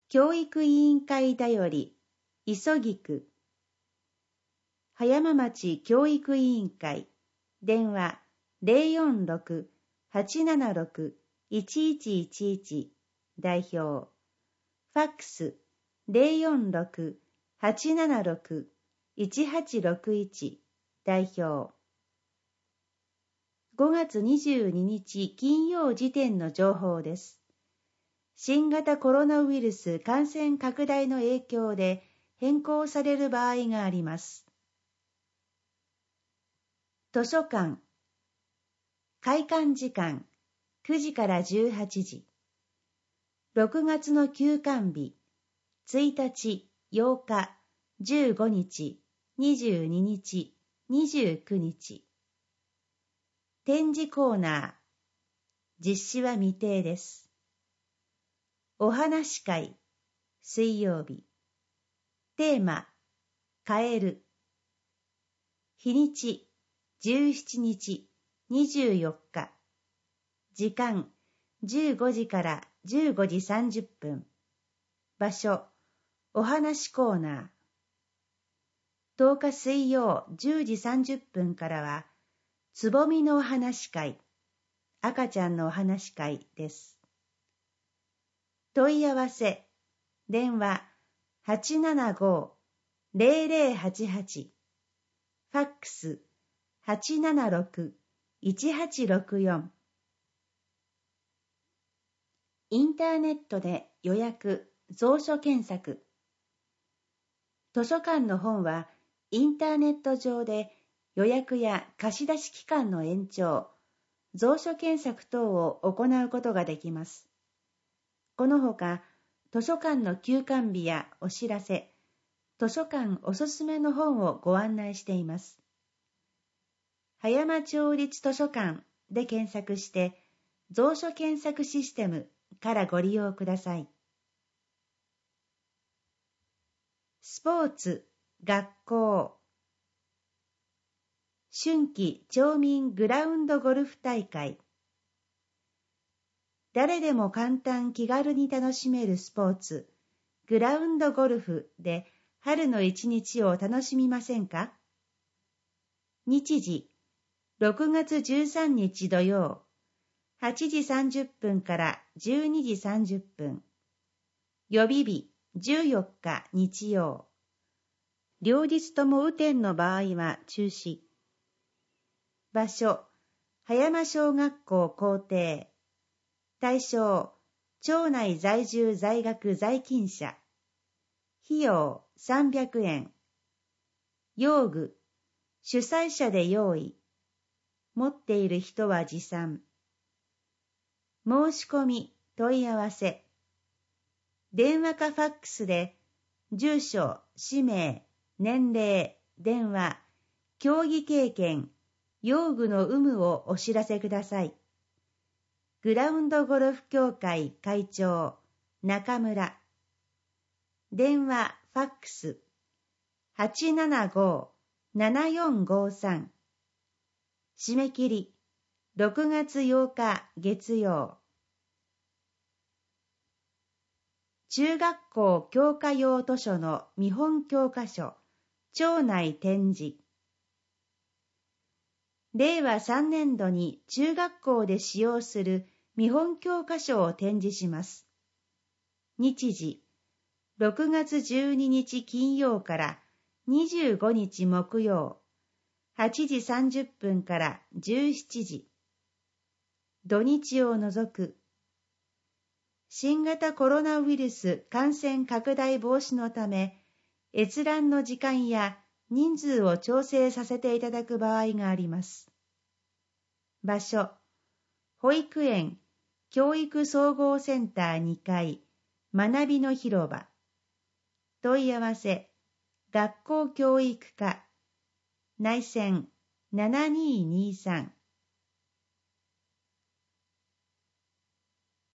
教育委員会だより、急ぎく。葉山町教育委員会、電話046-876-1111、代表。ファックス046-876-1861、代表。5月22日金曜時点の情報です。新型コロナウイルス感染拡大の影響で変更される場合があります。図書館。開館時間9時から18時。6月の休館日、1日、8日、15日、22日、29日。展示コーナー。実施は未定です。お話会。水曜日。テーマ。変える。日にち。17日、24日。時間。15時から15時30分。場所。お話コーナー。10日水曜10時30分からは、つぼみのお話会、赤ちゃんのお話会です。問い合わせ、電話875-0088、ファックス876-1864。インターネットで予約、蔵書検索。図書館の本はインターネット上で予約や貸し出し期間の延長、蔵書検索等を行うことができます。このほか、図書館の休館日やお知らせ、図書館おすすめの本をご案内しています。葉山町立図書館で検索して、蔵書検索システムからご利用ください。スポーツ、学校。春季町民グラウンドゴルフ大会。誰でも簡単気軽に楽しめるスポーツ、グラウンドゴルフで春の一日を楽しみませんか？日時、6月13日土曜、8時30分から12時30分。予備日、14日日曜。両日とも雨天の場合は中止。場所、葉山小学校校庭。対象、町内在住在学在勤者。費用、300円。用具、主催者で用意。持っている人は持参。申し込み、問い合わせ。電話かファックスで、住所、氏名、年齢、電話、競技経験、用具の有無をお知らせください。グラウンドゴルフ協会会長、中村。電話、ファックス、875-7453。締め切り、6月8日月曜。中学校教科用図書の見本教科書、町内展示。令和3年度に中学校で使用する見本教科書を展示します。日時、6月12日金曜から25日木曜、8時30分から17時。土日を除く。新型コロナウイルス感染拡大防止のため、閲覧の時間や人数を調整させていただく場合があります。場所、保育園、教育総合センター2階、学びの広場。問い合わせ、学校教育課、内線7223。